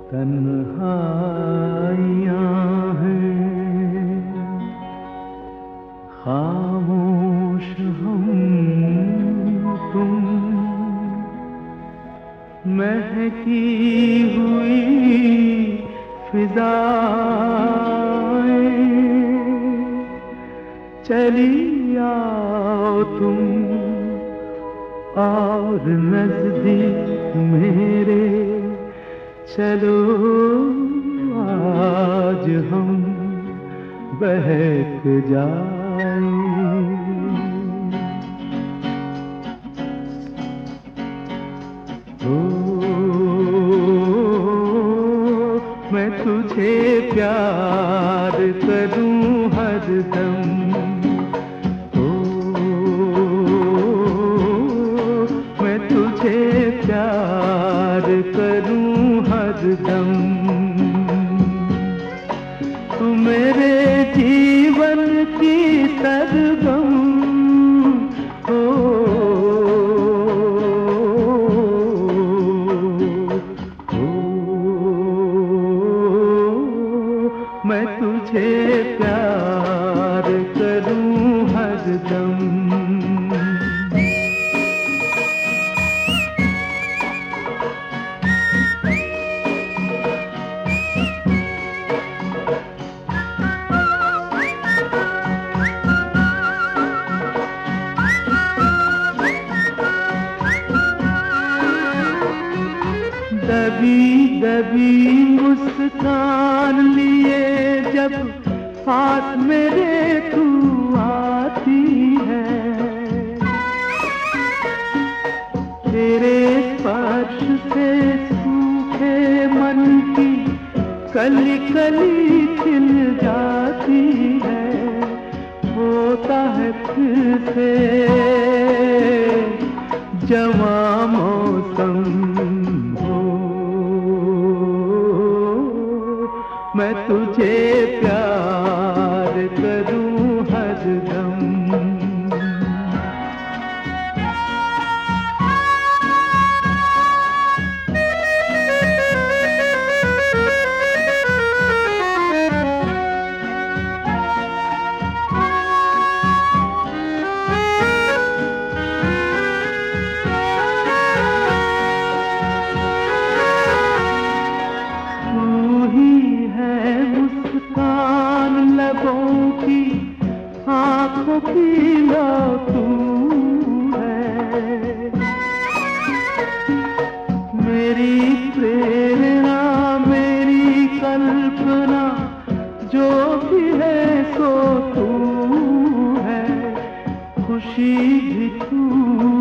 तन्हाइयाँ हैं खामोश हम तुम, महकी हुई फिजाएं, चली आओ तुम और नजदीक मेरे चलो, आज हम बहक जाएं। मैं तुझे प्यार करूं हरदम, मैं तुझे प्यार करूं हरदम। तू मेरे जीवन की सरगम हो, मैं तुझे प्यार करूं हरदम। दबी दबी मुस्कान लिए जब पास मेरे तू आती है, तेरे स्पर्श से सूखे मन की कली कली खिल जाती है। होता है फिर से जवां मौसम, मैं तुझे प्यार करूं हरदम। आँखों की लो तू है मेरी प्रेरणा, मेरी कल्पना, जो भी है सो तू है। खुशी भी तू